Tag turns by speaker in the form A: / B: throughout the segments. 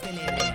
A: de l'Ebre.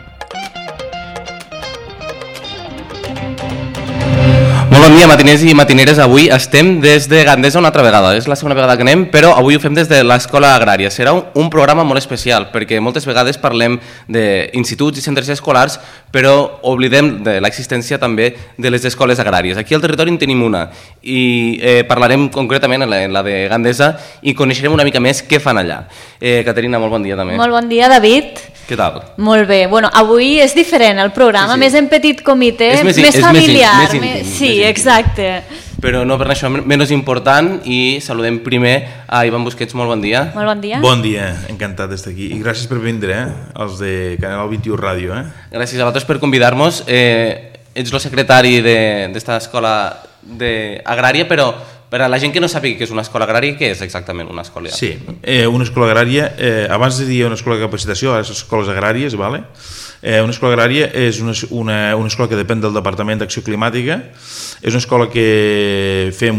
B: Molt bon dia, matiners i matineres. Avui estem des de Gandesa una altra vegada. És la segona vegada que anem, però avui ho fem des de l'Escola Agrària. Serà un programa molt especial, perquè moltes vegades parlem d'instituts i centres escolars, però oblidem de l'existència també de les escoles agràries. Aquí al territori en tenim una, i parlarem concretament en la de Gandesa i coneixerem una mica més què fan allà. Caterina, molt bon dia també.
C: Molt bon dia, David.
B: Què tal?
C: Molt bé. Bueno, avui és diferent el programa, més en petit comitè, més familiar.
B: Més íntim.
C: Sí, exacte.
B: Però no per això menys important, i saludem primer a Ivan Busquets. Molt bon dia.
C: Molt bon dia.
D: Bon dia, encantat d'estar aquí. I gràcies per vindre, els de Canal 21 Ràdio.
B: Gràcies a vosaltres per convidar-nos. Ets el secretari d'esta escola agrària, però per a la gent que no sàpiga què és una escola agrària, què és exactament una escola?
D: Sí, una escola agrària, abans de dir una escola de capacitació, ara les escoles agràries, vale? Una escola agrària és una escola que depèn del Departament d'Acció Climàtica. És una escola que fem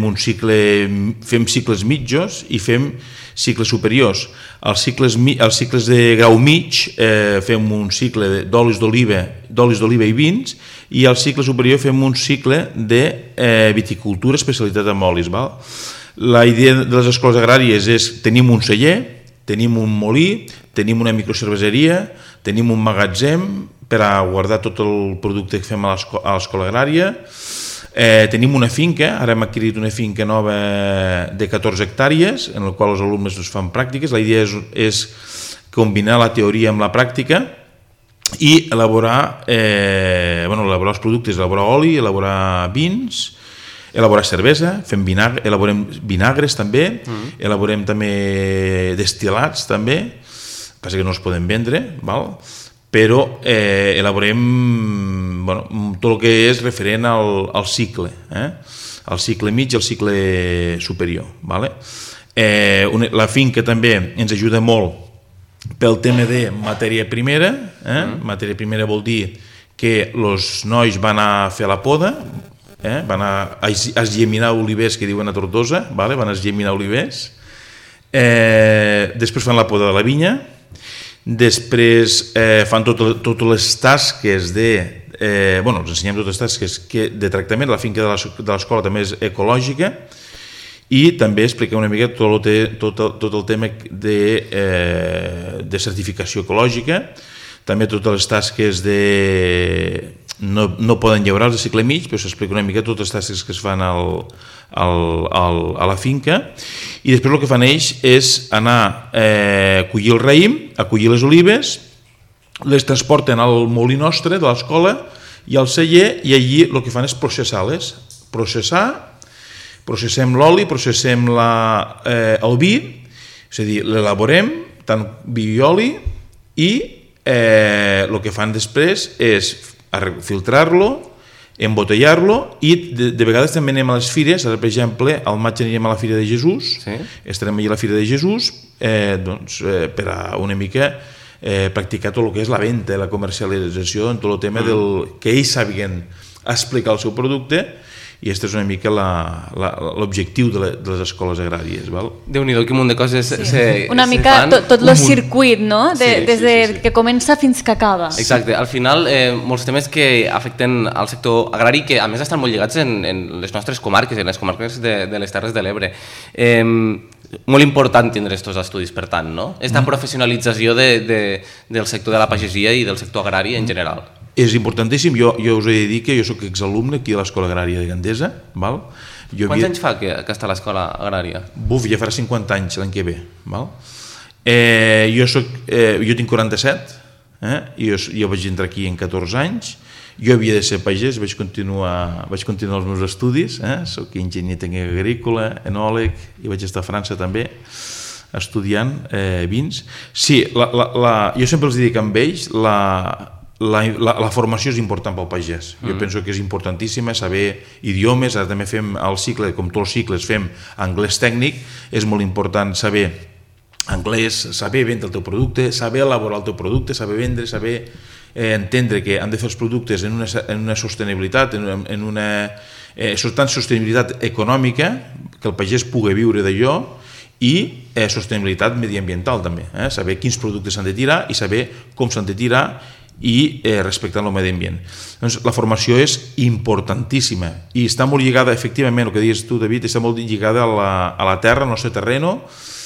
D: cicles mitjos i fem cicles superiors. Els cicles de grau mig fem un cicle d'olis d'oliva i vins, i al cicle superior fem un cicle de viticultura especialitat en olis. Val? La idea de les escoles agràries és: tenim un celler, tenim un molí, tenim una microcerveseria, tenim un magatzem per a guardar tot el producte que fem a l'escola agrària, tenim una finca, ara hem adquirit una finca nova de 14 hectàrees en la qual els alumnes fan pràctiques. La idea és combinar la teoria amb la pràctica i elaborar els productes, elaborar oli, elaborar vins, elaborar cervesa, elaborem vinagres també, elaborem també destil·lats també, passa que no els podem vendre, val? Però elaborem tot el que és referent al cicle, al cicle mig i al cicle superior. Vale? La finca també ens ajuda molt pel tema de matèria primera. Matèria primera vol dir que els nois van a fer la poda, van a esgeminar olivers, que diuen a Tortosa, vale? Van a esgeminar olivers, després fan la poda de la vinya, després fan totes les tasques els ensenyem totes les tasques de tractament. La finca de l'escola també és ecològica, i també expliquem una mica tot el tema de certificació ecològica, també totes les tasques no poden llaurar de cicle mig, però s'explica una mica totes les tasques que es fan a la finca. I després el que fan ells és anar a collir el raïm, a collir les olives, les transporten al molí nostre de l'escola i al celler, i allí el que fan és processar-les. Processem l'oli, processem el vi, és a dir, l'elaborem, tant vi i oli, i el que fan després és filtrar-lo, embotellar-lo, i de vegades també anem a les fires. Ara, per exemple, al maig anirem a la Fira de Jesús, estarem allà a la Fira de Jesús per a una mica practicar tot el que és la venda, la comercialització, en tot el tema que ells sàpiguen explicar el seu producte. I aquest és una mica l'objectiu de les escoles agràries.
B: Déu-n'hi-do, quin munt de coses se fan.
C: Una mica tot el circuit, no? Des que comença fins que acaba.
B: Exacte. Al final, molts temes que afecten al sector agrari, que a més estan molt lligats en les nostres comarques, en les comarques de les Terres de l'Ebre. Molt important tindre aquests estudis, per tant, no? Aquesta professionalització del sector de la pagesia i del sector agrari en general.
D: És importantíssim. Jo us he de dir que jo soc exalumne aquí a l'Escola Agrària de Gandesa.
B: Quants anys fa que està a l'Escola Agrària?
D: Ja farà 50 anys l'any que ve. Jo tinc 47, jo vaig entrar aquí en 14 anys. Jo havia de ser pagès, vaig continuar els meus estudis, soc enginyer tècnic agrícola, enòleg, i vaig estar a França també estudiant vins. Sí, jo sempre els dic amb ells, la formació és important pel pagès. Jo penso que és importantíssima saber idiomes. Ara també fem el cicle, com tots els cicles, fem anglès tècnic. És molt important saber anglès, saber vendre el teu producte, saber elaborar el teu producte, saber vendre, saber entendre que han de fer els productes en una sostenibilitat, en una sostenibilitat econòmica, que el pagès pugui viure d'allò, i sostenibilitat mediambiental també, saber quins productes s'han de tirar i saber com s'han de tirar i respectant el medi ambient. Doncs la formació és importantíssima i està molt lligada, efectivament, el que dius tu, David, està molt lligada a la terra, al nostre terreno.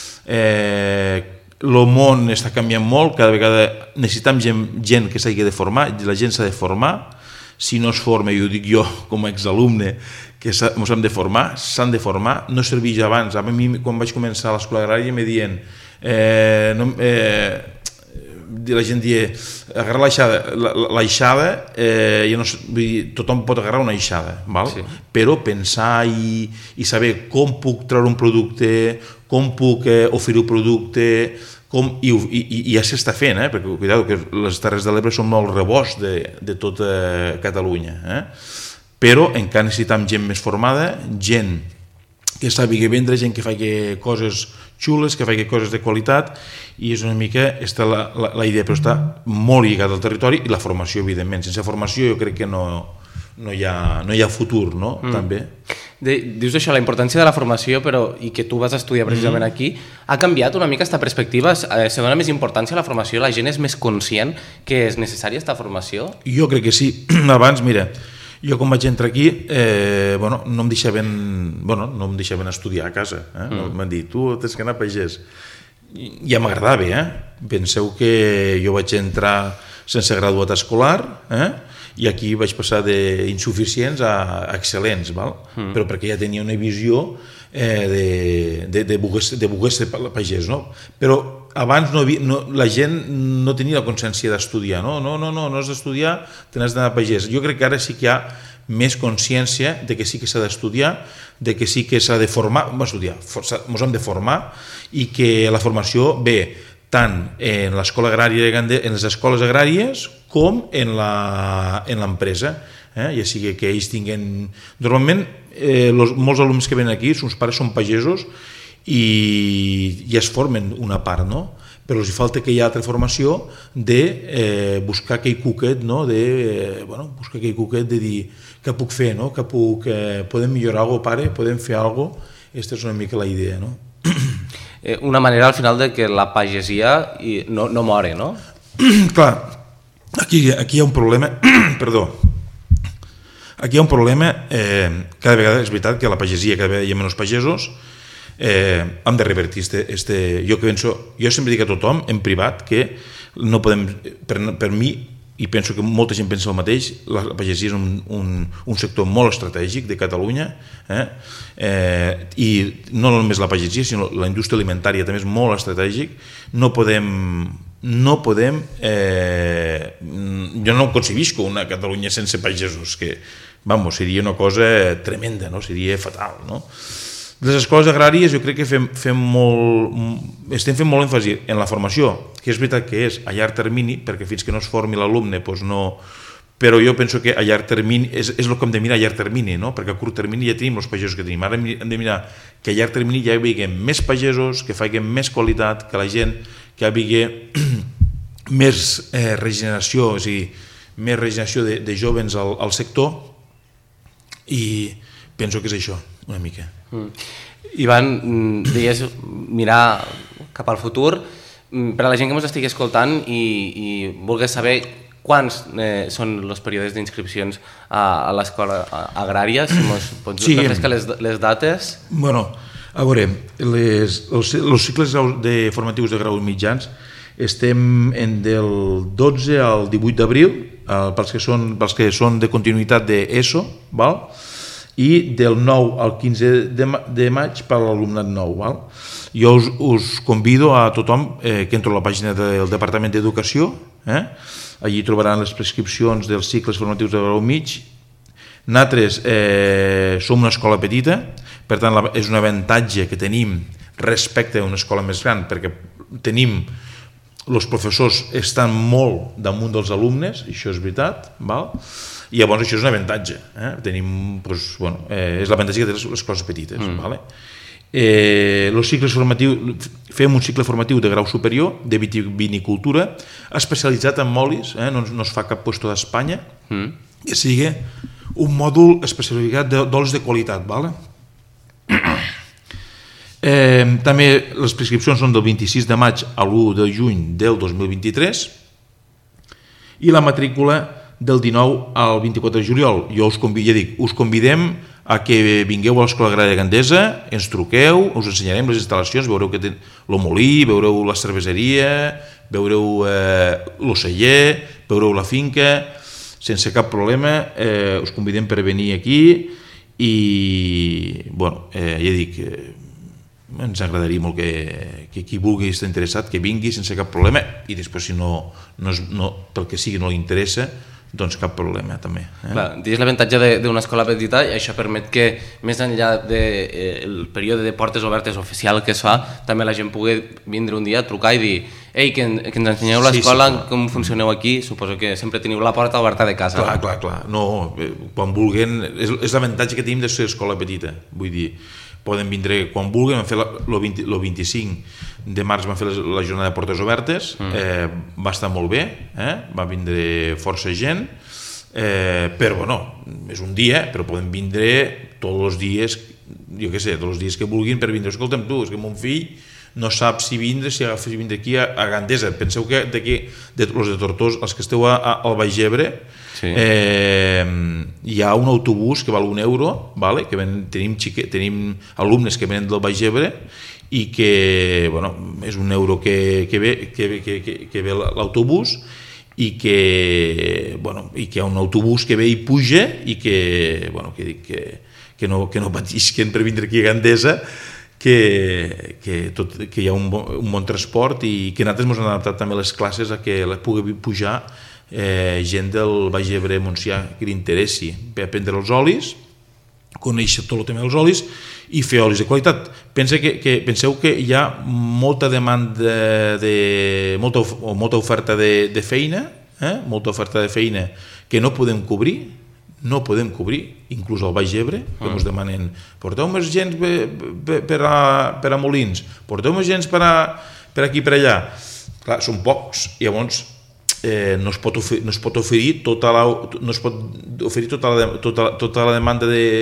D: El món està canviant molt, cada vegada necessitem gent que s'hagi de formar, la gent s'ha de formar. Si no es forma, i ho dic jo com a exalumne, que ens hem de formar, s'han de formar. No serveix abans. A mi, quan vaig començar a l'escola agrària, me diuen la gent dia agarrar l'aixada, tothom pot agarrar una aixada, sí. Però pensar i saber com puc treure un producte, com puc oferir un producte, i ja s'està fent, perquè cuidado, que les Terres de l'Ebre són molt rebost de tota Catalunya, però encara necessitem gent més formada, gent que sàpiga vendre, gent que faci coses xules, que faci coses de qualitat, i és una mica la idea, però està molt lligada al territori i la formació, evidentment. Sense formació jo crec que no hi ha futur, no? També.
B: Dius això, la importància de la formació, i que tu vas estudiar precisament aquí, ha canviat una mica aquesta perspectiva? Se dona més importància a la formació? La gent és més conscient que és necessària aquesta formació?
D: Jo crec que sí. Abans, mira, jo quan vaig entrar aquí no em deixaven estudiar a casa. M'han dit, tu tens que anar a pagès. Ja m'agradava. Penseu que jo vaig entrar sense graduat escolar, i aquí vaig passar d'insuficients a excel·lents, però perquè ja tenia una visió de voler ser pagès, no? Però abans la gent no tenia la consciència d'estudiar, no has d'estudiar, te n'has d'anar a pagès. Jo crec que ara sí que hi ha més consciència de que sí que s'ha d'estudiar, de que sí que s'ha de formar, ens hem de formar, i que la formació ve tant en l'escola agrària, en les escoles agràries, com en l'empresa, ja sigui que ells tinguin... Normalment, molts alumnes que venen aquí, els pares són pagesos i es formen una part, no? Però els falta que hi ha altra formació de buscar aquell cuquet, buscar aquell cuquet de dir què puc fer, podem millorar alguna cosa, pare, podem fer alguna cosa. Aquesta és una mica la idea, no?
B: Una manera al final de que la pagesia no more, no?
D: Clar, aquí hi ha un problema, perdó, aquí hi ha un problema, cada vegada és veritat que a la pagesia cada vegada hi ha menys pagesos, hem de revertir jo sempre dic a tothom en privat que no podem, per mi, i penso que molta gent pensa el mateix, la pagesia és un sector molt estratègic de Catalunya, i no només la pagesia, sinó la indústria alimentària també és molt estratègic. No podem, jo no concebisco una Catalunya sense pagesos, que seria una cosa tremenda, seria fatal, no? Les escoles agràries jo crec que estem fent molt èmfasi en la formació, que és veritat que és a llarg termini, perquè fins que no es formi l'alumne no... Però jo penso que a llarg termini és el que hem de mirar a llarg termini, perquè a curt termini ja tenim els pagesos que tenim. Ara hem de mirar que a llarg termini ja hi hagi més pagesos, que facin més qualitat, que la gent que hi hagi més regeneració, és a dir, més regeneració de joves al sector, i penso que és això, una mica.
B: Ivan, deies mirar cap al futur. Per a la gent que ens estigui escoltant i vulgués saber quants són els períodes d'inscripcions a l'escola agrària, si ens pots refrescar les dates?
D: A veure, els cicles formatius de graus mitjans estem del 12 al 18 d'abril, pels que són de continuïtat d'ESO, i del 9 al 15 de maig per a l'alumnat nou. Jo us convido a tothom que entri a la pàgina del Departament d'Educació, allí trobaran les prescripcions dels cicles formatius de grau mig. Nosaltres som una escola petita, per tant és un avantatge que tenim respecte a una escola més gran, perquè els professors estan molt damunt dels alumnes, això és veritat, i llavors això és un avantatge. És l'avantatge que tenen les classes petites. Fem un cicle formatiu de grau superior de vitivinicultura especialitzat en molis, no es fa cap puesto d'Espanya, que sigui un mòdul especialitzat d'olis de qualitat. També les prescripcions són del 26 de maig a l'1 de juny del 2023, i la matrícula del 19 al 24 de juliol. Jo us convidem a que vingueu a l'Escola Agrària Gandesa, ens truqueu, us ensenyarem les instal·lacions, veureu que té el molí, veureu la cerveseria, veureu l'oceller, veureu la finca, sense cap problema, us convidem per venir aquí i, bueno, ja dic, ens agradaria molt que qui vulgui estar interessat, que vingui sense cap problema i després si no pel que sigui no li interessa, doncs cap problema també.
B: Clar, digues l'avantatge d'una escola petita i això permet que més enllà del període de portes obertes oficial que es fa, també la gent pugui vindre un dia a trucar i dir ei, que ens ensenyeu l'escola, com funcioneu aquí, suposo que sempre teniu la porta oberta de casa.
D: Clar, no, quan vulguin, és l'avantatge que tenim de ser escola petita, vull dir, poden vindre quan vulguin, el 25 de març van fer la jornada de portes obertes, va estar molt bé, va vindre força gent, però bueno, és un dia, però poden vindre tots els dies, jo què sé, tots els dies que vulguin per vindre. Escolta'm tu, és que mon fill no sap si vindre aquí a Gandesa. Penseu que d'aquí, els de Tortosa, els que esteu al Baix Ebre, hi ha un autobús que val €1, tenim alumnes que venen del Baix Ebre i que, bueno, és €1 que ve l'autobús i que hi ha un autobús que ve i puja i que no patisquen per vindre aquí a Gandesa, que hi ha un bon transport i que nosaltres ens hem adaptat també les classes a que pugui pujar gent del Baix Ebre Montsià que li interessi per aprendre els olis, conèixer tot el tema dels olis i fer olis de qualitat. Penseu que hi ha molta demanda molta oferta de feina, molta oferta de feina que no podem cobrir, inclús al Baix Ebre, que ens demanen porteu més gent per a Molins, porteu més gent per aquí per allà. Clar, són pocs, llavors no es pot oferir tota la demanda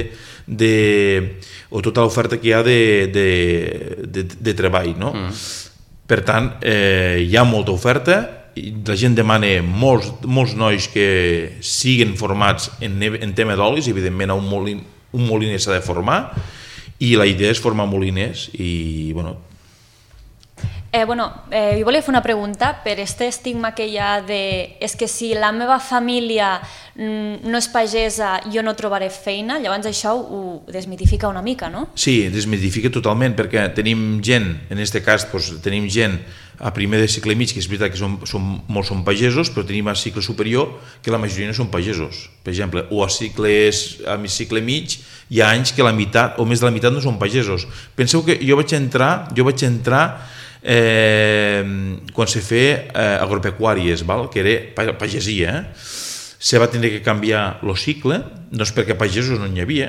D: o tota l'oferta que hi ha de treball, no? Per tant, hi ha molta oferta, la gent demana molts nois que siguin formats en tema d'olis, evidentment un moliner s'ha de formar i la idea és formar moliners i, bueno...
C: Jo volia fer una pregunta per aquest estigma que hi ha de és que si la meva família no és pagesa jo no trobaré feina, llavors això ho desmitifica una mica, no?
D: Sí, desmitifica totalment perquè tenim gent, en aquest cas tenim gent a primer de cicle mig, que és veritat que molts són pagesos, però tenim a cicle superior que la majoria no són pagesos. Per exemple, o a cicle mig hi ha anys que la meitat o més de la meitat no són pagesos. Penseu que jo vaig entrar quan se feia agropecuàries, que era pagesia, se va tenir que canviar el cicle, no és perquè pagesos no n'hi havia,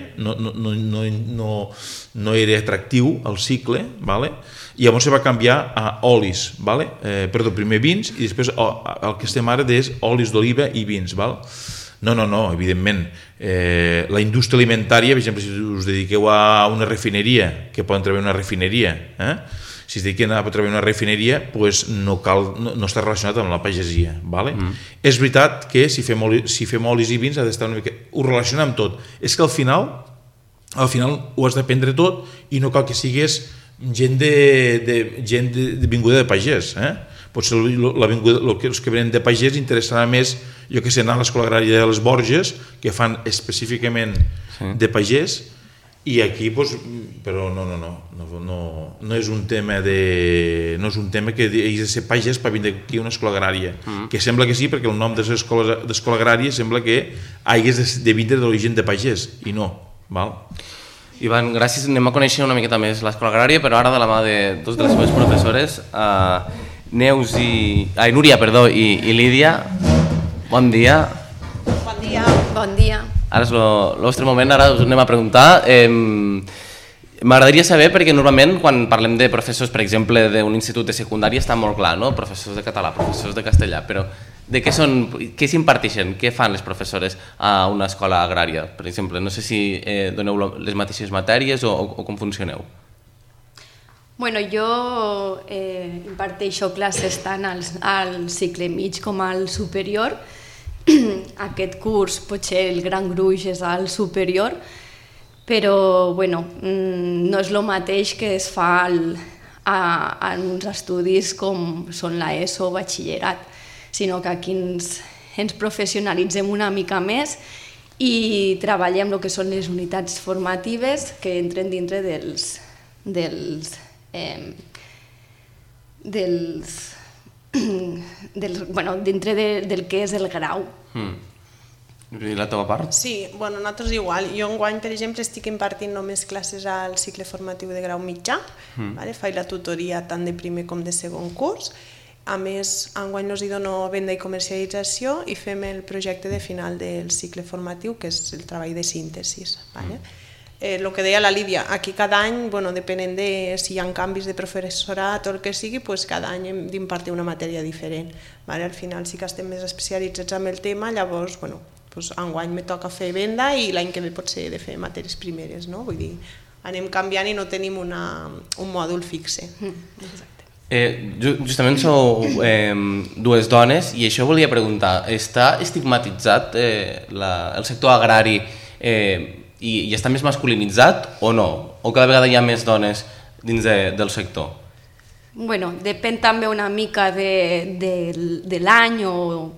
D: no era atractiu el cicle, i llavors se va canviar a olis, primer vins i després el que estem ara és olis d'oliva i vins. No, evidentment, la indústria alimentària, per exemple, si us dediqueu a una refineria, que poden treballar una refineria, si es dediquen a treballar una refineria, no està relacionat amb la pagesia. És veritat que si fem olis i vins ha d'estar una mica... Ho relaciona amb tot. És que al final ho has d'aprendre tot i no cal que siguis gent vinguda de pagès. Potser els que venen de pagès interessarà més, jo que sé, anar a l'Escola Agrària de les Borges, que fan específicament de pagès, i aquí, però no és un tema que hagis de ser pagès per vindre aquí a una escola agrària, que sembla que sí, perquè el nom d'escola agrària sembla que hagis de vindre d'origen de pagès, i no.
B: Ivan, gràcies, anem a conèixer una miqueta més l'escola agrària, però ara de la mà de dos de les seves professores, Núria i Lídia. Bon dia.
A: Bon dia.
B: Ara és el vostre moment, ara us anem a preguntar. M'agradaria saber, perquè normalment quan parlem de professors, per exemple, d'un institut de secundària està molt clar, no? Professors de català, professors de castellà, però de què s'imparteixen, què fan les professores a una escola agrària? Per exemple, no sé si doneu les mateixes matèries o com funcioneu.
A: Bueno, jo imparteixo classes tant al cicle mig com al superior. Aquest curs potser el gran gruix és al superior, però bueno, no és el mateix que es fa en uns estudis com són l'ESO o batxillerat, sinó que aquí ens professionalitzem una mica més i treballem el que són les unitats formatives que entren dintre dintre del que és el grau.
B: I la teva part?
E: Sí, bueno, nosaltres igual. Jo enguany, per exemple, estic impartint només classes al cicle formatiu de grau mitjà, faig la tutoria tant de primer com de segon curs. A més, enguany els dono venda i comercialització i fem el projecte de final del cicle formatiu, que és el treball de síntesis. El que deia la Lídia, aquí cada any, depenent de si hi ha canvis de professorat o el que sigui, cada any hem d'impartir una matèria diferent. Al final sí que estem més especialitzats en el tema, llavors, enguany me toca fer venda i l'any que ve potser he de fer matèries primeres, no? Vull dir, anem canviant i no tenim un mòdul fixe.
B: Justament sou dues dones i això volia preguntar, està estigmatitzat el sector agrari i està més masculinitzat o no? O cada vegada hi ha més dones dins del sector?
A: Bueno, depèn també una mica de l'any o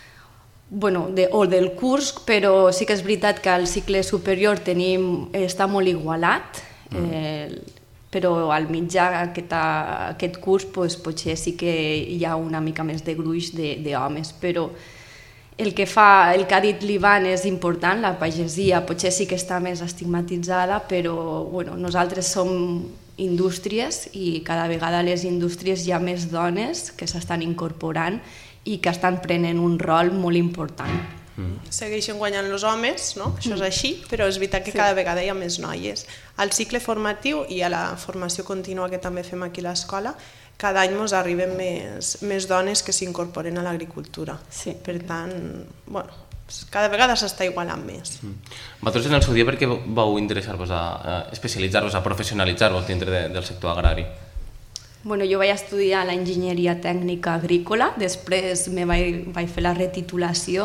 A: del curs, però sí que és veritat que al cicle superior està molt igualat, però al mitjà aquest curs potser sí que hi ha una mica més de gruix d'homes, però el que ha dit l'Ivan és important, la pagesia potser sí que està més estigmatitzada, però nosaltres som indústries i cada vegada a les indústries hi ha més dones que s'estan incorporant i que estan prenent un rol molt important.
E: Segueixen guanyant els homes, no? Això és així, però és veritat que cada vegada hi ha més noies. Al cicle formatiu i a la formació contínua que també fem aquí a l'escola, cada any ens arriben més dones que s'incorporen a l'agricultura. Per tant, cada vegada s'està igualant més.
B: Vosaltres en el seu dia per què vau interessar-vos a especialitzar-vos, a professionalitzar-vos dintre del sector agrari?
A: Jo vaig estudiar l'enginyeria tècnica agrícola, després vaig fer la retitulació.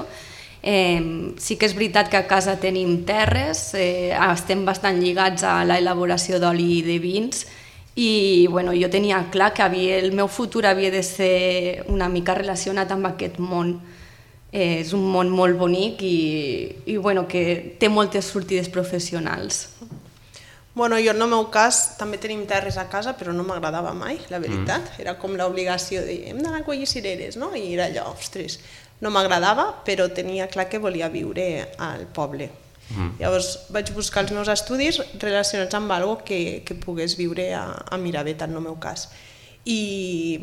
A: Sí que és veritat que a casa tenim terres, estem bastant lligats a l'elaboració d'oli i de vins i jo tenia clar que el meu futur havia de ser una mica relacionat amb aquest món. És un món molt bonic i que té moltes sortides professionals.
E: Jo en el meu cas també tenim terres a casa, però no m'agradava mai, la veritat. Era com l'obligació de hem d'anar a collir cireres, no? I era allò, ostres, no m'agradava, però tenia clar que volia viure al poble. Llavors vaig buscar els meus estudis relacionats amb alguna cosa que pogués viure a Miravet, en el meu cas. I,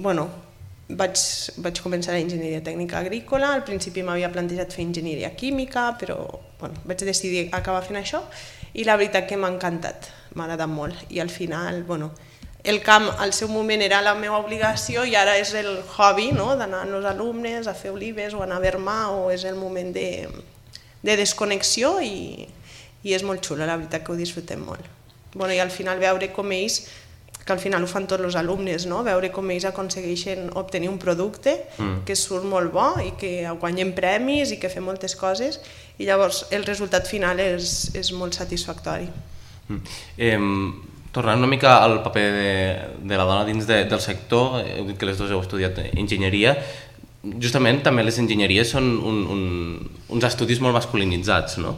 E: vaig començar la enginyeria tècnica agrícola, al principi m'havia plantejat fer enginyeria química, però vaig decidir acabar fent això i la veritat que m'ha encantat, m'ha agradat molt. I al final, el camp al seu moment era la meva obligació i ara és el hobby, d'anar amb els alumnes a fer olives o anar a vermar, o és el moment de desconnexió i és molt xulo, la veritat que ho disfrutem molt. I al final veure com ells, que al final ho fan tots els alumnes, veure com ells aconsegueixen obtenir un producte que surt molt bo i que guanyen premis i que fem moltes coses i llavors el resultat final és molt satisfactori.
B: Tornant una mica al paper de la dona dins del sector, heu dit que les dues heu estudiat enginyeria, justament també les enginyeries són uns estudis molt masculinitzats, no?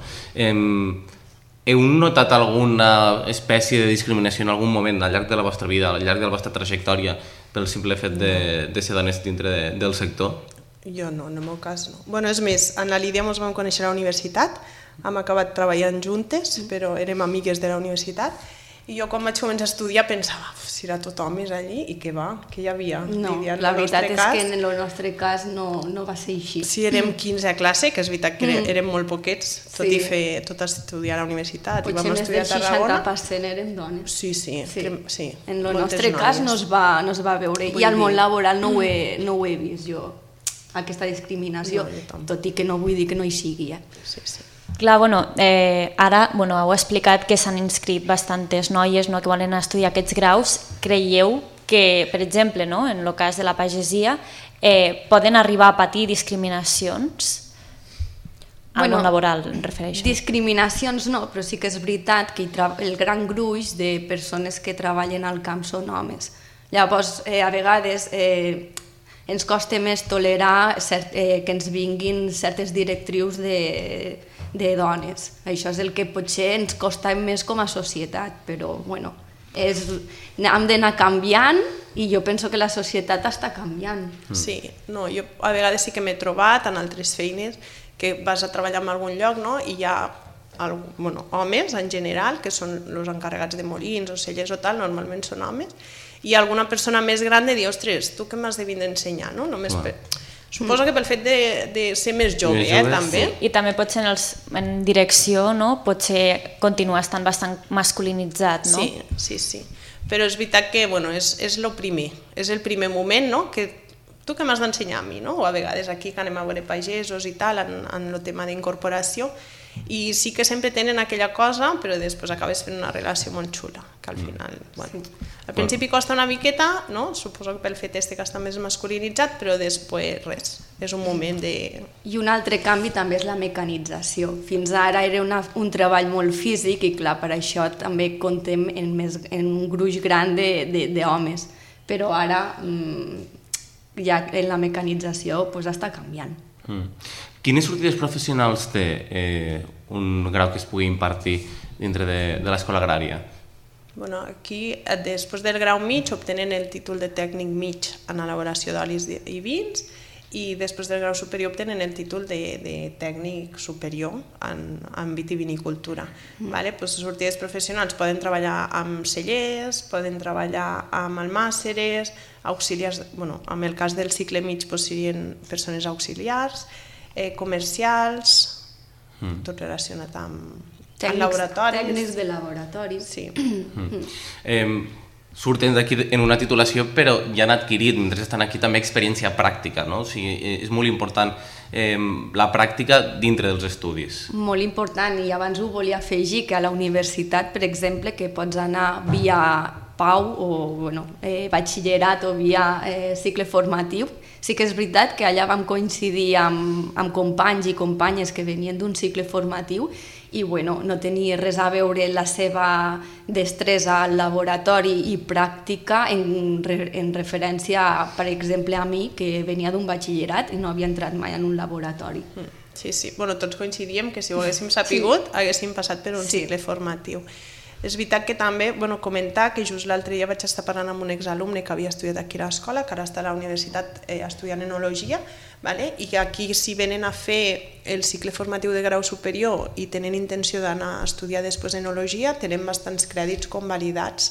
B: Heu notat alguna espècie de discriminació en algun moment al llarg de la vostra vida, al llarg de la vostra trajectòria, pel simple fet de ser dones dintre del sector?
E: Jo no, en el meu cas no. És més, en la Lídia ens vam conèixer a la universitat, hem acabat treballant juntes, però érem amigues de la universitat, i jo quan vaig començar a estudiar pensava, si era tot homes allí, i què va, què hi havia?
A: No, la veritat és que en el nostre cas no va ser així.
E: Sí, érem 15 a classe, que és veritat que érem molt poquets, tot estudiar a la universitat, i vam estudiar a Tarragona.
A: Potser més del 60% érem dones.
E: Sí.
A: En el nostre cas no es va veure, i al món laboral no ho he vist jo, aquesta discriminació, tot i que no vull dir que no hi sigui.
E: Sí.
C: Clar, ara heu explicat que s'han inscrit bastantes noies que volen estudiar aquests graus. Creieu que, per exemple, en el cas de la pagesia, poden arribar a patir discriminacions al món laboral, em refereixo?
A: Discriminacions no, però sí que és veritat que el gran gruix de persones que treballen al camp són homes. Llavors, a vegades ens costa més tolerar que ens vinguin certes directrius de dones. Això és el que potser ens costa més com a societat, però hem d'anar canviant i jo penso que la societat està canviant.
E: Sí, jo a vegades sí que m'he trobat en altres feines que vas a treballar en algun lloc i hi ha homes en general, que són els encarregats de molins o cellers o tal, normalment són homes, i alguna persona més gran de dir, ostres, tu què m'has de vindre a ensenyar, no? Suposo que pel fet de ser més jove, també.
C: I també potser en direcció, potser continua estant bastant masculinitzat, no?
E: Sí. Però és veritat que és el primer moment, que tu què m'has d'ensenyar a mi, no? O a vegades aquí que anem a veure pagesos i tal, en el tema d'incorporació, i sí que sempre tenen aquella cosa, però després acabes fent una relació molt xula, que al final, al principi costa una miqueta, suposo que pel fet que està més masculinitzat, però després res, és un moment de...
A: I un altre canvi també és la mecanització. Fins ara era un treball molt físic i clar, per això també comptem en un gruix gran d'homes, però ara ja la mecanització està canviant.
B: Quines sortides professionals té un grau que es pugui impartir dintre de l'escola agrària?
E: Aquí, després del grau mig, obtenen el títol de tècnic mig en elaboració d'olis i vins i després del grau superior obtenen el títol de tècnic superior en vitivinicultura. Sortides professionals poden treballar amb cellers, poden treballar amb almàsseres, auxiliars, en el cas del cicle mig serien persones auxiliars, comercials, tot relacionat amb laboratoris.
A: Tècnics de laboratori.
E: Sí.
B: Surten d'aquí en una titulació, però ja han adquirit, mentre estan aquí, també experiència pràctica, no? O sigui, és molt important la pràctica dintre dels estudis.
A: Molt important, i abans ho volia afegir, que a la universitat, per exemple, que pots anar via PAU o batxillerat o via cicle formatiu, sí que és veritat que allà vam coincidir amb companys i companyes que venien d'un cicle formatiu i no tenia res a veure la seva destresa al laboratori i pràctica en referència, per exemple, a mi, que venia d'un batxillerat i no havia entrat mai en un laboratori.
E: Sí. Tots coincidíem que si ho haguéssim sapigut haguéssim passat per un cicle formatiu. És veritat que també, comentar que just l'altre dia vaig estar parlant amb un exalumne que havia estudiat aquí a l'escola, que ara està a la universitat estudiant enologia, i que aquí si venen a fer el cicle formatiu de grau superior i tenen intenció d'anar a estudiar després enologia, tenen bastants crèdits convalidats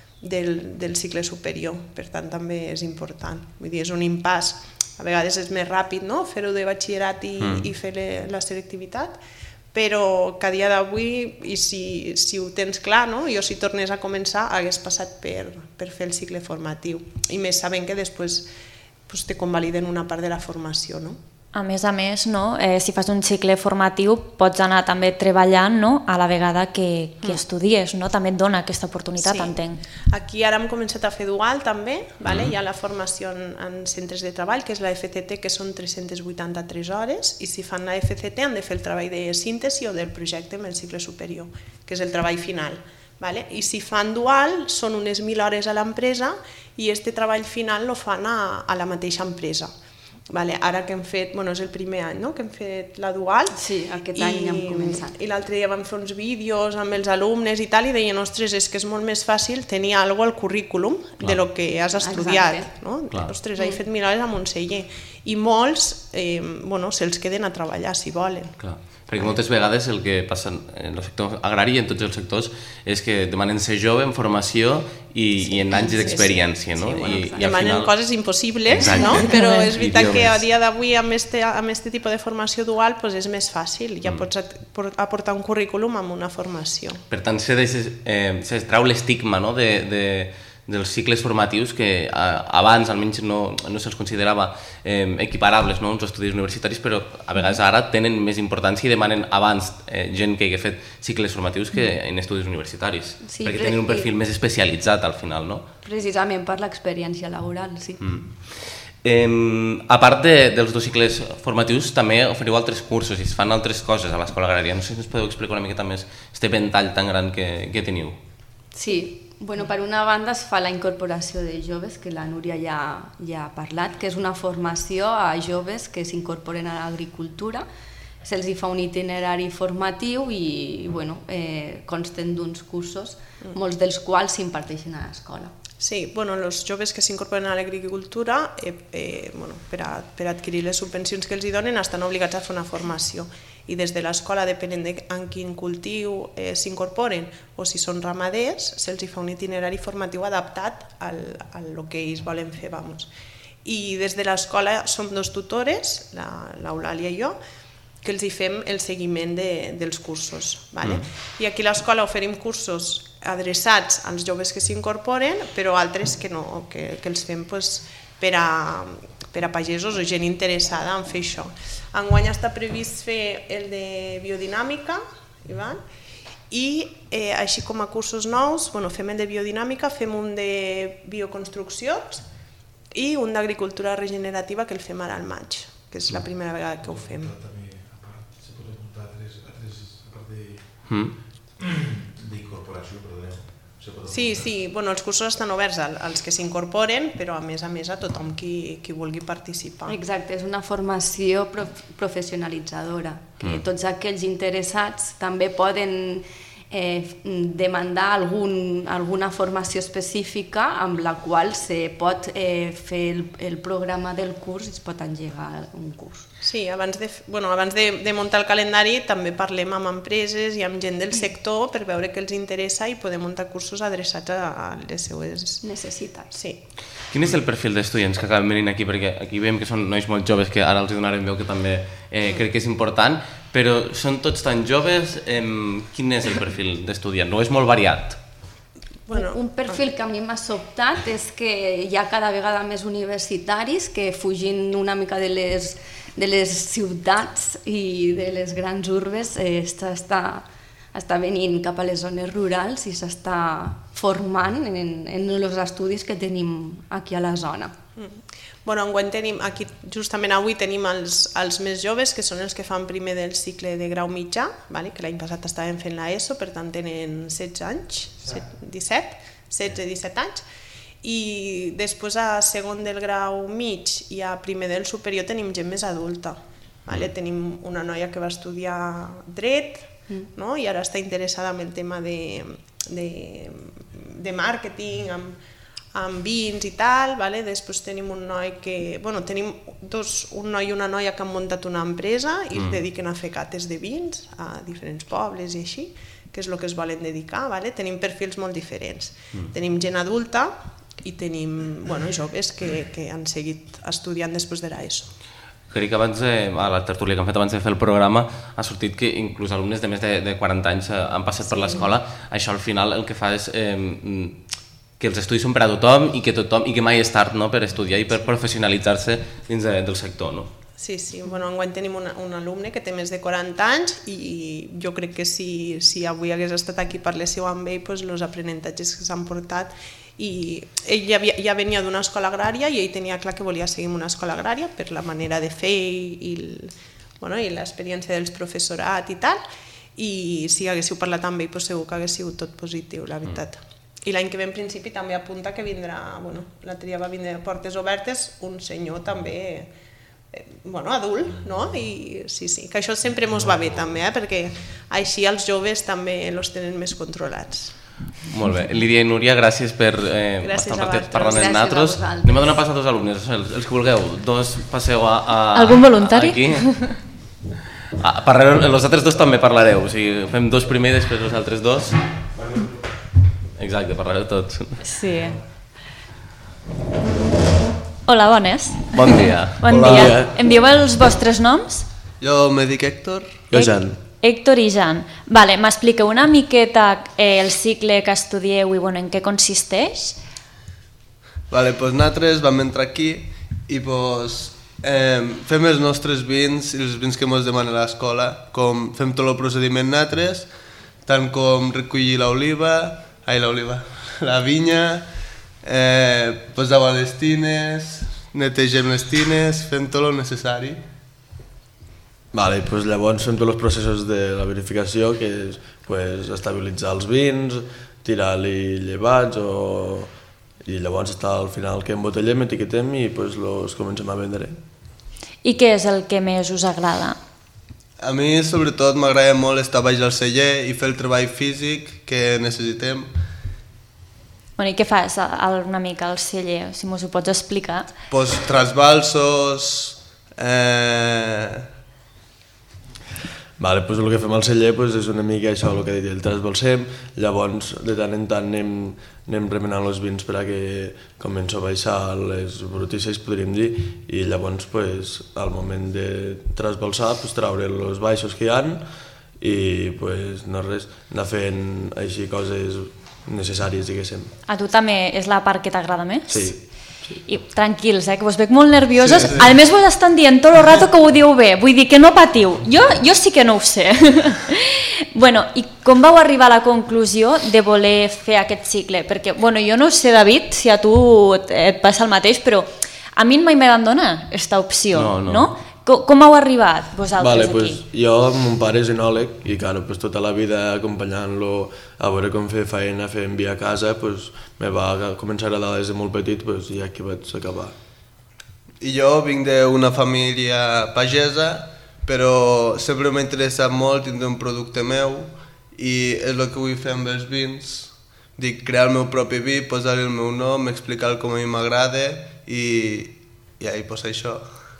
E: del cicle superior, per tant també és important. Vull dir, és un impàs, a vegades és més ràpid fer-ho de batxillerat i fer la selectivitat, però que a dia d'avui, i si ho tens clar, jo si tornés a començar hagués passat per fer el cicle formatiu, i més sabent que després te convaliden una part de la formació.
C: A més, si fas un cicle formatiu pots anar també treballant a la vegada que estudies, també et dona aquesta oportunitat, entenc.
E: Aquí ara hem començat a fer dual també, hi ha la formació en centres de treball, que és la FCT, que són 383 hores, i si fan la FCT han de fer el treball de síntesi o del projecte amb el cicle superior, que és el treball final. I si fan dual són unes 1.000 hores a l'empresa i aquest treball final el fan a la mateixa empresa. Ara que hem fet, és el primer any que hem fet la dual.
A: Sí, aquest any hem començat.
E: I l'altre dia vam fer uns vídeos amb els alumnes i tal, i deien, ostres, és que és molt més fàcil tenir alguna cosa al currículum de lo que has estudiat. Ostres, he fet 1.000 hores amb un celler. I molts se'ls queden a treballar si volen.
B: Perquè moltes vegades el que passa en el sector agrari i en tots els sectors és que demanen ser jove en formació i en anys d'experiència.
E: Demanen coses impossibles, però és veritat que a dia d'avui amb aquest tipus de formació dual és més fàcil, ja pots aportar un currículum amb una formació.
B: Per tant, se treu l'estigma dels cicles formatius que abans almenys no se'ls considerava equiparables, no?, uns estudis universitaris, però a vegades ara tenen més importància i demanen abans gent que hagi fet cicles formatius que en estudis universitaris,
A: Sí,
B: perquè tenen un perfil més especialitzat al final, no?
A: Precisament per l'experiència laboral, sí.
B: A part dels dos cicles formatius, també oferiu altres cursos i es fan altres coses a l'Escola Agrària. No sé si ens podeu explicar una miqueta més este ventall tan gran que teniu.
A: Sí, bueno, per una banda es fa la incorporació de joves, que la Núria ja ha parlat, que és una formació a joves que s'incorporen a l'agricultura. Se'ls fa un itinerari formatiu i bueno, consten d'uns cursos, molts dels quals s'imparteixen a l'escola.
E: Sí, bueno, els joves que s'incorporen a l'agricultura, bueno, per adquirir les subvencions que els hi donen, estan obligats a fer una formació. I des de l'escola, depenent de en quin cultiu s'incorporen o si són ramaders, se'ls fa un itinerari formatiu adaptat a lo que ells volen fer. I des de l'escola som dos tutores, l'Eulàlia i jo, que els hi fem el seguiment dels cursos. I aquí a l'escola oferim cursos adreçats als joves que s'incorporen, però altres que no, que els fem per a pagesos o gent interessada en fer això. Enguany està previst fer el de biodinàmica, i així com a cursos nous, fem el de biodinàmica, fem un de bioconstruccions i un d'agricultura regenerativa que el fem ara al maig, que és la primera vegada que ho fem.
D: D'incorporació, perdoneu.
E: Sí, els cursos estan oberts als que s'incorporen, però a més a tothom qui vulgui participar.
A: Exacte, és una formació professionalitzadora, que tots aquells interessats també poden demandar alguna formació específica amb la qual se pot fer el programa del curs i es pot engegar un curs.
E: Sí, abans de muntar el calendari també parlem amb empreses i amb gent del sector per veure què els interessa i poder muntar cursos adreçats a les seues
A: necessitats.
E: Sí.
B: Quin és el perfil d'estudiants que acaben venint aquí? Perquè aquí veiem que són nois molt joves, que ara els donarem veu, que també crec que és important, però són tots tan joves. Quin és el perfil d'estudiant? No és molt variat?
A: Un perfil que a mi m'ha sobtat és que hi ha cada vegada més universitaris que, fugint una mica de les ciutats i de les grans urbes, està venint cap a les zones rurals i s'està formant en els estudis que tenim aquí a la zona.
E: Enguany tenim, aquí justament avui tenim els més joves, que són els que fan primer del cicle de grau mitjà, que l'any passat estaven fent l'ESO, per tant tenen 16 anys, 16-17 anys, i després a segon del grau mig i a primer del superior tenim gent més adulta. Tenim una noia que va estudiar dret i ara està interessada en el tema de màrqueting, amb vins i tal. Després tenim un noi tenim un noi i una noia que han muntat una empresa i es dediquen a fer cates de vins a diferents pobles i així, que és el que es volen dedicar. Tenim perfils molt diferents. Tenim gent adulta i tenim joves que han seguit estudiant després de l'ESO.
B: Crec que abans, a la tertúlia que hem fet abans de fer el programa, ha sortit que inclús alumnes de més de 40 anys han passat per l'escola. Això al final el que fa és que els estudis són per a tothom i que mai és tard per estudiar i per professionalitzar-se dins del sector.
E: Sí, enguany tenim un alumne que té més de 40 anys i jo crec que si avui hagués estat aquí parléssiu amb ell, els aprenentatges que s'han portat. I ell ja venia d'una escola agrària i ell tenia clar que volia seguir en una escola agrària per la manera de fer i l'experiència dels professorat i tal, i si haguéssiu parlat amb ell segur que hagués sigut tot positiu, la veritat. I l'any que ve en principi també apunta que vindrà, l'altre dia va vindre a Portes Obertes un senyor també adult, i sí, que això sempre ens va bé també, perquè així els joves també els tenen més controlats.
B: Molt bé. Lídia i Núria, gràcies per estar parlant amb nosaltres. Anem a donar pas a dos alumnes, els que vulgueu. Dos passeu a...
C: Algun voluntari?
B: Aquí. Els altres dos també parlareu, o sigui, fem dos primer i després els altres dos. Exacte, parlareu tots.
C: Sí. Hola, bones.
B: Bon dia.
C: Bon dia. Em dieu els vostres noms?
F: Jo me dic Héctor. Jo Jan.
C: Héctor i Jan. M'expliqueu una miqueta el cicle que estudieu i en què consisteix?
F: Vale, doncs nosaltres vam entrar aquí i fem els nostres vins i els vins que ens demana l'escola, com fem tot el procediment nosaltres, tant com recollir la vinya, posar les tines, netegem les tines, fem tot el necessari.
G: Vale, doncs llavors fem tots els processos de la verificació, que és estabilitzar els vins, tirar-li llevats i llavors està al final que embotellem, etiquetem i els comencem a vendre.
C: I què és el que més us agrada?
F: A mi, sobretot, m'agrada molt estar baix al celler i fer el treball físic que necessitem.
C: Bueno, i què fas una mica al celler, si m'ho pots explicar?
F: Trasbalsos...
G: Vale, doncs el que fem al celler és una mica això, el que he dit, el trasbalsem, llavors de tant en tant anem remenant els vins per a que comenci a baixar les brutícies, podríem dir, i llavors al moment de trasbalsar treure els baixos que hi ha i no res, anar fent així coses necessàries, diguéssim.
C: A tu també és la part que t'agrada més?
G: Sí.
C: I tranquils, que vos veig molt nervioses. Sí. A més vos estan dient tot el rato que ho diu bé, vull dir que no patiu. Jo sí que no ho sé. Bueno, i com vau arribar a la conclusió de voler fer aquest cicle? Perquè, jo no sé, David, si a tu et passa el mateix, però a mi mai me van donar aquesta opció, no? Com heu arribat vosaltres aquí?
G: Jo, mon pare és enòleg i tota la vida acompanyant-lo a veure com fer feina, fer enviar a casa, me va començar a agradar des de molt petit i aquí vaig acabar.
F: I jo vinc d'una família pagesa, però sempre m'ha interessat molt tindre un producte meu i és el que vull fer amb els vins. Dic, crear el meu propi vi, posar-li el meu nom, explicar com a mi m'agrada i això.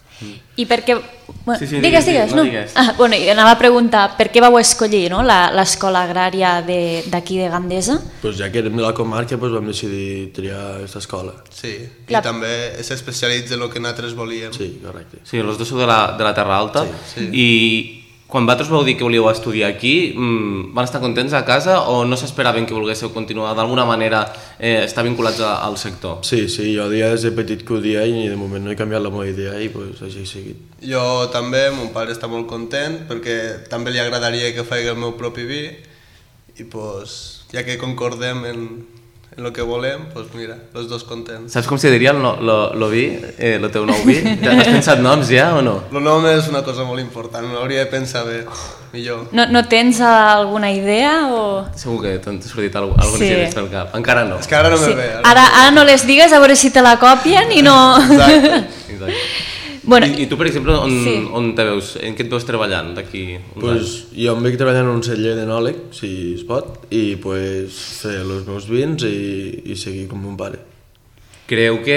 C: I per què...
B: Digues.
C: Anava a preguntar per què vau escollir l'escola agrària d'aquí de Gandesa?
G: Ja que érem de la comarca vam decidir triar aquesta escola.
F: Sí, i també s'especialitza en el que nosaltres volíem.
G: Sí, correcte.
B: Sí, els dos sou de la Terra Alta i quan vosaltres vau dir que volíeu estudiar aquí, van estar contents a casa o no s'esperaven que volguéssiu continuar d'alguna manera estar vinculats al sector?
G: Sí, jo des de petit que ho dia i de moment no he canviat la meva idea i així he seguit.
F: Jo també, mon pare està molt content perquè també li agradaria que faci el meu propi vi i ja que concordem en el que volem, mira, els dos contents.
B: Saps com se diria el vi, el teu nou vi? Has pensat noms ja o no?
F: El nom és una cosa molt important, m'hauria de pensar bé, millor.
C: No tens alguna idea o...?
B: Segur que t'han sortit algunes idees pel cap. Encara no.
F: És que ara no me ve.
C: Ara no les digues a veure si te la copien i no...
F: Exacte.
B: I tu, per exemple, on te veus? En què et veus treballant d'aquí uns anys?
G: Jo em veig treballant en un celler d'enòleg, si es pot, i fer els meus vins i seguir com mon pare.
B: Creu que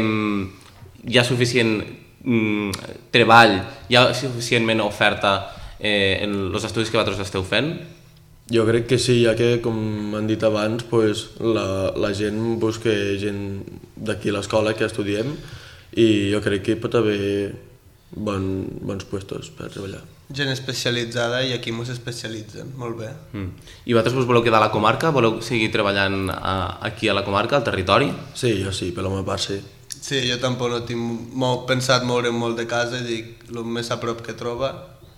B: hi ha suficient treball, hi ha suficientment oferta en els estudis que vosaltres esteu fent?
G: Jo crec que sí, ja que, com han dit abans, la gent busca gent d'aquí a l'escola que estudiem i jo crec que hi pot haver bons puestos per treballar.
F: Gent especialitzada i aquí ens especialitzen, molt bé.
B: I vosaltres vos voleu quedar a la comarca? Voleu seguir treballant aquí a la comarca, al territori?
G: Sí, jo sí, per la meva part sí.
F: Sí, jo tampoc no tinc pensat moure'm molt de casa i dic, el més a prop que troba,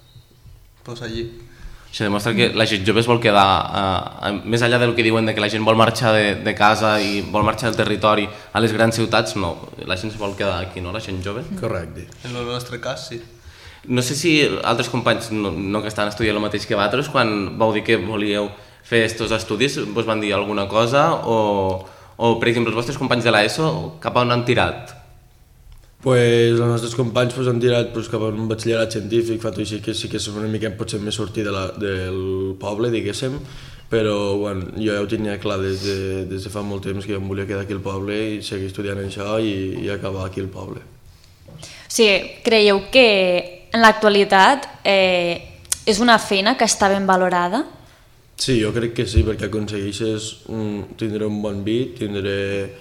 F: allí.
B: Això demostra que la gent jove es vol quedar, més enllà del que diuen que la gent vol marxar de casa i vol marxar del territori a les grans ciutats, no, la gent es vol quedar aquí, no, la gent jove?
G: Correcte.
F: En el nostre cas, sí.
B: No sé si altres companys no que estan estudiant el mateix que vosaltres, quan vau dir que volíeu fer aquests estudis, vos van dir alguna cosa o per exemple, els vostres companys de l'ESO, cap a on han tirat?
G: Els nostres companys han tirat cap a un batxillerat científic, fa tot així que sí que és una mica potser més sortir del poble, diguéssim, però jo ja ho tenia clar des de fa molt temps que jo em volia quedar aquí al poble i seguir estudiant això i acabar aquí al poble.
C: Sí, creieu que en l'actualitat és una feina que està ben valorada?
G: Sí, jo crec que sí, perquè aconsegueixes tindre un bon vi, tindre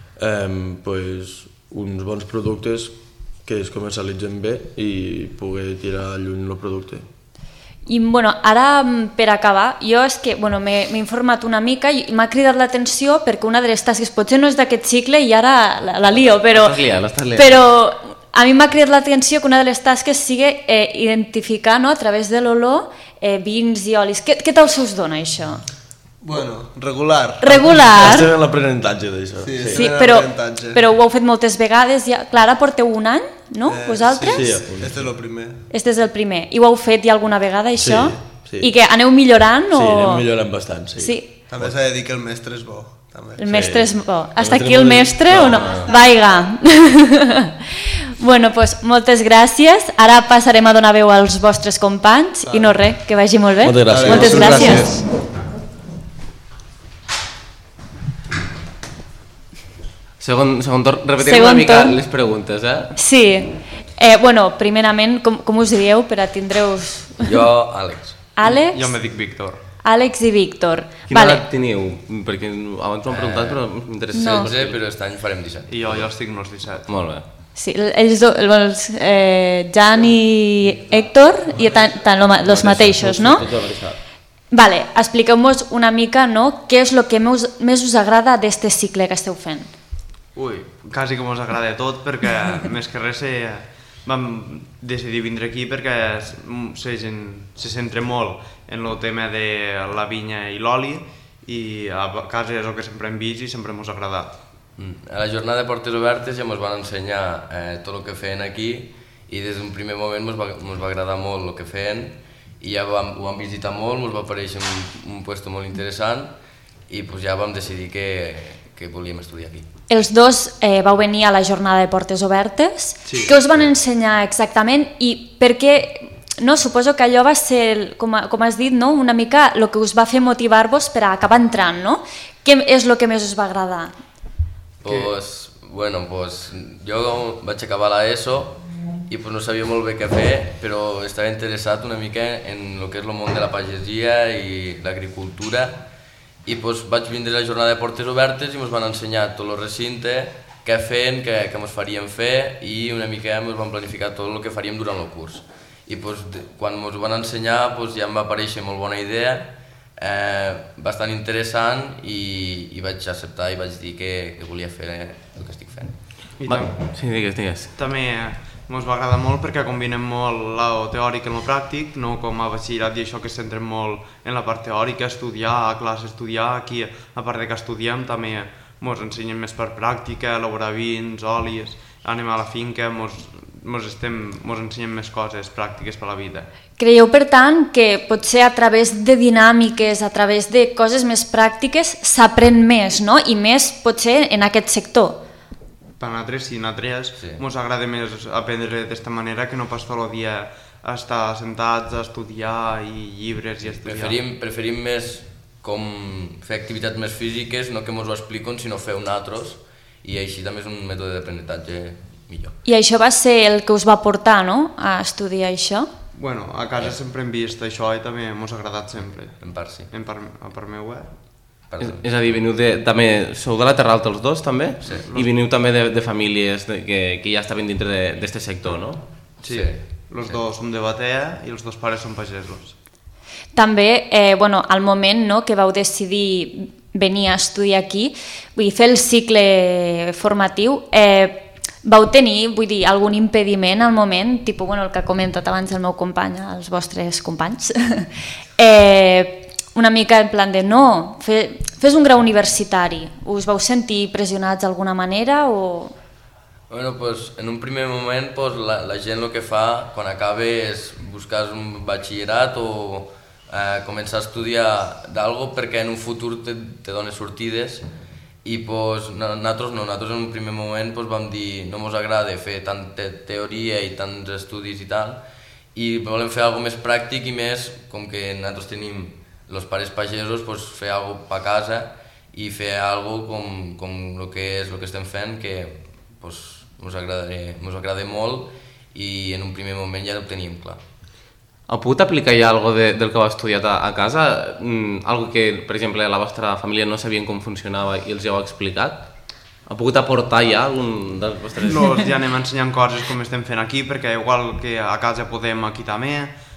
G: uns bons productes que es comercialitzen bé i poder tirar lluny el producte.
C: I bueno, ara per acabar, jo és que m'he informat una mica i m'ha cridat l'atenció perquè una de les tasques, potser no és d'aquest cicle i ara la lio, però a mi m'ha cridat l'atenció que una de les tasques sigui identificar a través de l'olor vins i olis. Què tal se us dona això?
F: Bueno, regular.
C: Regular?
G: Estem en l'aprenentatge d'això.
C: Sí, però ho heu fet moltes vegades. Clara, porteu un any, no? Vosaltres?
F: Sí, este és el primer.
C: Este és el primer. I ho heu fet ja alguna vegada, això?
G: Sí.
C: I que aneu millorant?
G: Sí, anem millorant bastant, sí.
F: També s'ha de dir que el mestre és bo.
C: El mestre és bo. Hasta aquí el mestre o no? Vaiga. Bueno, doncs moltes gràcies. Ara passarem a donar veu als vostres companys i no res, que vagi molt bé.
G: Moltes gràcies.
B: Segon torn, repetirem una mica les preguntes,
C: Sí. Bueno, primerament, com us dieu per a tindreus...
H: Jo, Àlex.
C: Àlex?
I: Jo me dic Víctor.
C: Àlex i Víctor.
B: Quina edat teniu? Perquè abans m'ho han preguntat, però m'interessa.
H: 16, però aquest any farem 17.
I: I jo estic en els 17.
B: Molt bé.
C: Sí, ells dos, Jan i Héctor, i tant els mateixos, no? Vale, expliqueu-nos una mica, no?, què és el que més us agrada d'aquest cicle que esteu fent.
I: Ui, quasi que ens agrada tot, perquè més que res vam decidir vindre aquí perquè se centra molt en el tema de la vinya i l'oli i a casa és el que sempre hem vist i sempre ens ha agradat.
H: A la jornada de Portes Obertes ja ens van ensenyar tot el que feien aquí i des d'un primer moment ens va agradar molt el que feien i ja ho vam visitar molt, ens va aparèixer un lloc molt interessant i ja vam decidir que volíem estudiar aquí.
C: Els dos vau venir a la jornada de Portes Obertes.
I: Sí.
C: Què us van ensenyar exactament i per què? No, suposo que allò va ser, com has dit, no? Una mica el que us va fer motivar-vos per a acabar entrant, no? Què és el que més us va agradar?
H: Jo vaig acabar l'ESO i no sabia molt bé què fer, però estava interessat una mica en el que és el món de la pagesia i l'agricultura i vaig vindre a la jornada de Portes Obertes i ens van ensenyar tot el recinte, què feien, què ens farien fer i una mica ens van planificar tot el que faríem durant el curs. I quan ens ho van ensenyar ja em va aparèixer molt bona idea, bastant interessant i vaig acceptar i vaig dir que volia fer el que estic fent.
B: Sí, digues.
I: També ens va agradar molt perquè combinem molt el teòric amb el pràctic, no com a batxillerat i això que es centren molt en la part teòrica, estudiar, a classe estudiar, aquí a part de que estudiem també ens ensenyen més per pràctica, elaborar vins, olis, anem a la finca, ens ensenyen més coses pràctiques per la vida.
C: Creieu, per tant, que potser a través de dinàmiques, a través de coses més pràctiques s'aprèn més, no? I més potser en aquest sector?
I: Per nosaltres, sí, ens agrada més aprendre d'aquesta manera que no pas tot el dia estar sentats a estudiar i llibres i estudiar.
H: Preferim més com fer activitats més físiques, no que ens ho expliquen, sinó fer nosaltres i així també és un mètode d'aprenentatge millor.
C: I això va ser el que us va portar, no?, a estudiar això?
I: Bueno, a casa sempre hem vist això i també ens ha agradat sempre.
H: En part sí.
I: A part meu,
B: És a dir, també sou de la Terra Alta els dos, també?
H: Sí.
B: I veniu també de famílies que ja estaven dintre d'aquest sector, no?
I: Sí, els dos som de Batea i els dos pares són pagesos.
C: També, al moment que vau decidir venir a estudiar aquí, vull dir, fer el cicle formatiu, vau tenir, algun impediment al moment, tipus, el que ha comentat abans el meu company, els vostres companys, una mica en plan de no, fes un grau universitari. Us vau sentir pressionats d'alguna manera o...?
H: Bueno, en un primer moment la gent el que fa quan acaba és buscar un batxillerat o començar a estudiar d'algo perquè en un futur te dona sortides i nosaltres en un primer moment vam dir no ens agrada fer tanta teoria i tants estudis i tal i volem fer alguna més pràctic i més com que nosaltres tenim els pares pagesos, fer alguna cosa per casa i fer alguna com el que estem fent que ens agrada molt i en un primer moment ja ho teníem clar.
B: Heu pogut aplicar ja alguna cosa del que heu estudiat a casa? Algo que, per exemple, la vostra família no sabien com funcionava i els heu explicat? Heu pogut aportar ja algun dels vostres...
I: Ja anem ensenyant coses com estem fent aquí perquè igual que a casa podem, aquí també,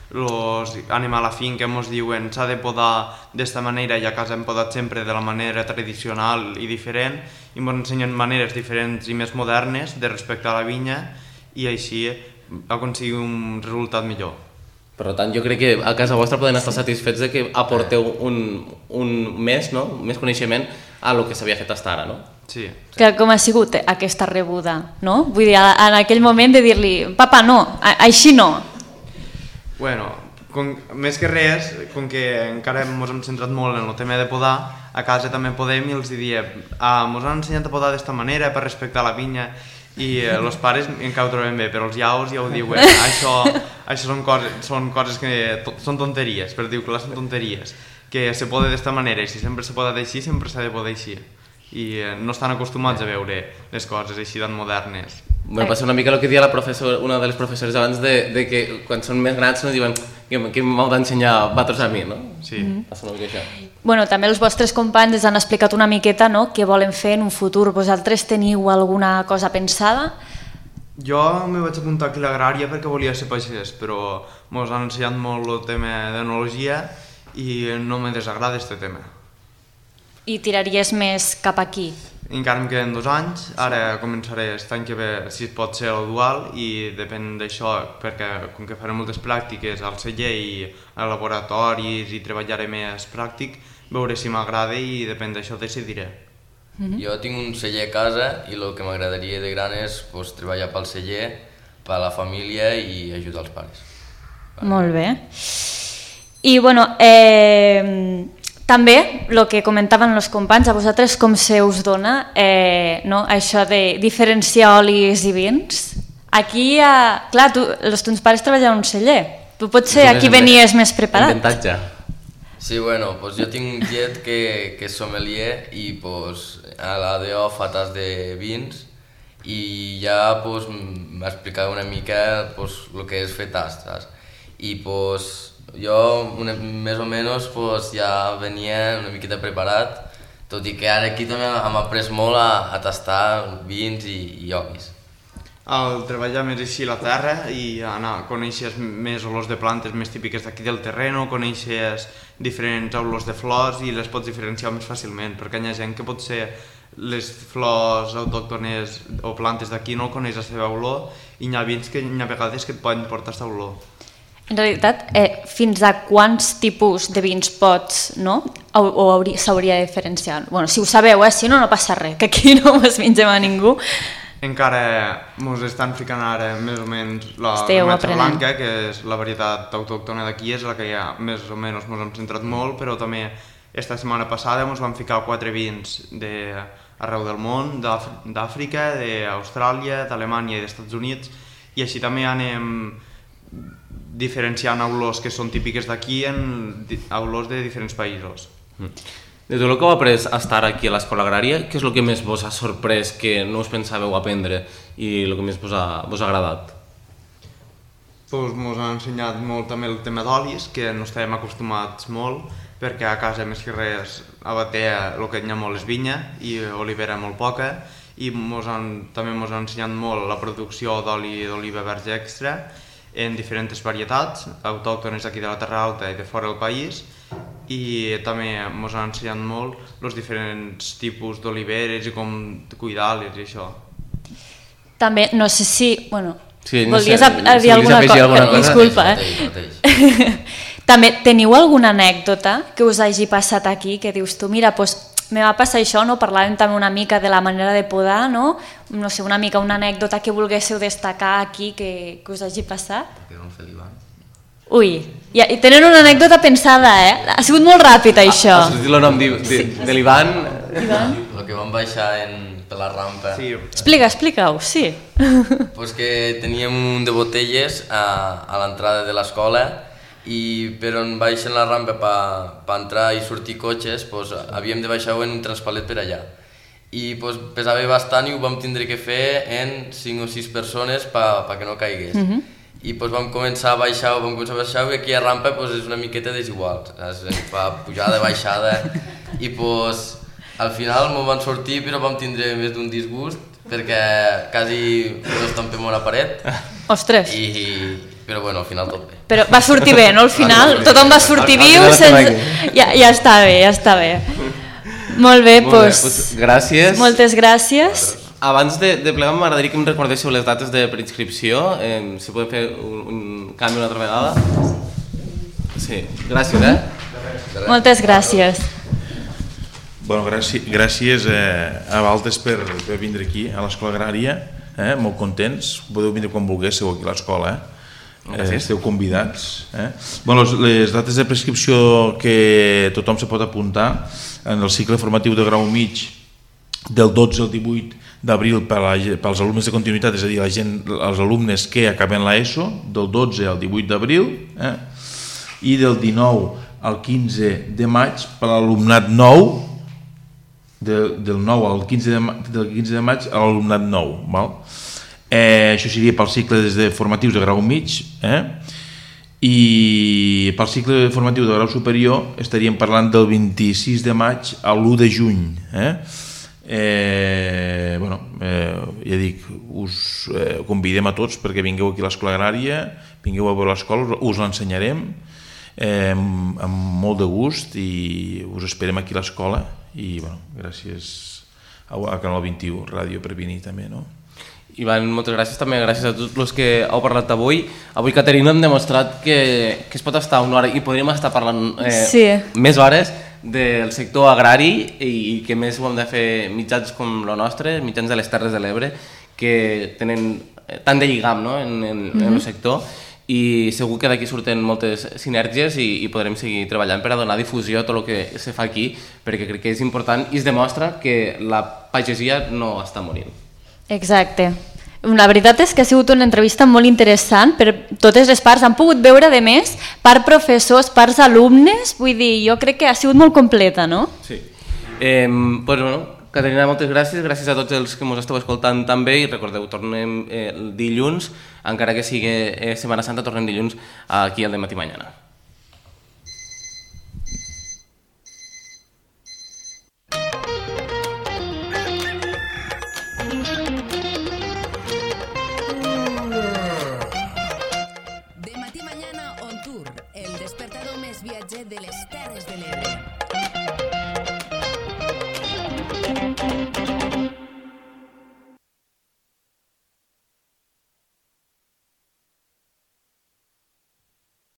I: anem a la finca, ens diuen s'ha de podar d'esta manera i a casa hem podat sempre de la manera tradicional i diferent i ens ensenyen maneres diferents i més modernes de respectar la vinya i així aconseguir un resultat millor.
B: Per tant, jo crec que a casa vostra poden estar satisfets de que aporteu més coneixement a lo que s'havia fet fins ara, no?
I: Sí.
C: Com ha sigut aquesta rebuda, no? Vull dir, en aquell moment de dir-li, papa, no, així no.
I: Bueno, més que res, com que encara ens hem centrat molt en el tema de podar, a casa també podem i els diem, ens han ensenyat a podar d'esta manera per respectar la vinya i els pares encara ho trobem bé, però els iaus ja ho diuen, això són coses que són tonteries, per dir que són tonteries, que se poda d'esta manera i si sempre se poda d'així, sempre s'ha de podar així. I no estan acostumats a veure les coses així tan modernes.
B: Bueno, passa una mica el que dia una de les professores abans de que quan són més grans no diuen que m'heu d'ensenyar vosaltres a mi, no?
I: Sí.
B: Passa una mica això.
C: Bueno, també els vostres companys han explicat una miqueta, no?, què volen fer en un futur. Vosaltres teniu alguna cosa pensada?
I: Jo me vaig apuntar aquí a l'Agrària perquè volia ser pagès, però ens han ensenyat molt el tema d'enologia i no me desagrada aquest tema.
C: I tiraries més cap aquí?
I: Encara em queden 2 anys, ara començaré aquest any que ve, si pot ser el dual, i depèn d'això, perquè com que faré moltes pràctiques al celler i a laboratoris i treballaré més pràctic, veuré si m'agrada i depèn d'això decidiré.
H: Jo tinc un celler a casa i el que m'agradaria de gran és treballar pel celler, per la família i ajudar els pares.
C: Molt bé. I bueno, també, el que comentaven els companys, a vosaltres com se us dona això de diferenciar olis i vins? Aquí, clar, els teus pares treballen en un celler. Tu potser aquí venies més preparat.
B: Inventatge.
H: Sí, bueno, jo tinc un tiet que és sommelier i a la DO fa tas de vins i ja m'explicava una mica el que és fer tas, saps? I jo més o menys ja venia una miqueta preparat, tot i que ara aquí també hem après molt a tastar vins i olis.
I: Al treballar més així la terra i coneixes més olors de plantes més típiques d'aquí del terreny, coneixes diferents olors de flors i les pots diferenciar més fàcilment, perquè hi ha gent que potser les flors autòctones o plantes d'aquí no coneix la seva olor i hi ha vins que hi ha vegades que et poden portar aquesta olor.
C: En realitat, fins a quants tipus de vins pots, no? O s'hauria de diferenciar? Bueno, si ho sabeu, si no, no passa res, que aquí no ens mengem a ningú.
I: Encara ens estan ficant ara més o menys la Matxa Blanca, que és la varietat autòctona d'aquí, és la que ja més o menys ens hem centrat molt, però també esta setmana passada ens van ficar 4 vins d'arreu del món, d'Àfrica, d'Austràlia, d'Alemanya i dels Estats Units, i així també anem diferenciant olors que són típiques d'aquí en olors de diferents països.
B: De tot el que heu après a estar aquí a l'Escola Agrària, què és el que més vos ha sorprès que no us pensàveu aprendre i el que més vos ha agradat?
I: Ens han ensenyat molt també el tema d'olis, que no estàvem acostumats molt, perquè a casa més que res a Batea el que hi ha molt és vinya i olivera molt poca, i també ens han ensenyat molt la producció d'oli d'oliva verge extra en diferents varietats, autòctones aquí de la Terra Alta i de fora del país, i també ens han ensenyat molt els diferents tipus d'oliveres i com cuidar-les i això.
C: També, no sé si... Bueno,
B: sí,
C: volies dir alguna cosa? Disculpa, També, teniu alguna anècdota que us hagi passat aquí, que dius tu, mira, me va passar això, no? Parlàvem també una mica de la manera de podar, no? No sé, una mica una anècdota que volguéssiu destacar aquí que us hagi passat.
H: Que vam fer l'Ivan.
C: Ui, i tenen una anècdota pensada, Ha sigut molt ràpid, això.
B: Ha sortit el nom de l'Ivan.
H: El que vam baixar per la rampa.
C: Explica-ho, sí.
H: Pues que teníem un de botelles a l'entrada de l'escola i per on baixen la rampa per entrar i sortir cotxes havíem de baixar-ho en un transpalet per allà. I pesava bastant i ho vam tindre que fer en 5 o 6 persones perquè no caigués. I vam començar a baixar-ho i aquí a rampa és una miqueta desigual, fa pujada, baixada i al final m'ho van sortir però vam tindre més d'un disgust perquè quasi ens estampem a una paret.
C: Ostres!
H: Però bueno, al final tot bé.
C: Però va sortir bé, no? Al final tothom va sortir viu, ja està bé, ja està bé. Molt bé, doncs...
B: Gràcies.
C: Moltes gràcies.
B: Abans de plegar m'agradaria que em recordéssiu les dates de preinscripció, si podem fer un canvi una altra vegada. Sí, gràcies,
C: Moltes gràcies.
D: Bueno, gràcies a Valtes per vindre aquí a l'Escola Agrària, molt contents, podeu vindre quan volguéssiu aquí a l'escola, esteu convidats. Bueno, les dates de prescripció que tothom se pot apuntar en el cicle formatiu de grau mig del 12 al 18 d'abril pels alumnes de continuïtat, és a dir, els alumnes que acaben l'ESO, del 12 al 18 d'abril, i del 19 al 15 de maig per l'alumnat nou, del 9 al 15 de maig a l'alumnat nou. Això seria pel cicle formatius de grau mig, i pel cicle formatiu de grau superior estaríem parlant del 26 de maig a l'1 de juny. Ja dic, us convidem a tots perquè vingueu aquí a l'Escola Agrària, vingueu a veure l'escola, us l'ensenyarem amb molt de gust i us esperem aquí a l'escola. I gràcies a Canal 21 Ràdio per venir també, no?
B: Ivan, moltes gràcies també, gràcies a tots els que heu parlat avui. Avui, Caterina, hem demostrat que es pot estar una hora i podríem estar parlant més hores del sector agrari i que més ho hem de fer mitjans com el nostre, mitjans de les Terres de l'Ebre, que tenen tant de lligam en el sector, i segur que d'aquí surten moltes sinergies i podrem seguir treballant per a donar difusió a tot el que se fa aquí, perquè crec que és important i es demostra que la pagesia no està morint.
C: Exacte. La veritat és que ha sigut una entrevista molt interessant per totes les parts. Han pogut veure, de més, part professors, parts alumnes, vull dir, jo crec que ha sigut molt completa, no?
B: Sí. Caterina, moltes gràcies. Gràcies a tots els que ens esteu escoltant també i recordeu, tornem dilluns, encara que sigui Setmana Santa, tornem dilluns aquí al Dematí Mañana.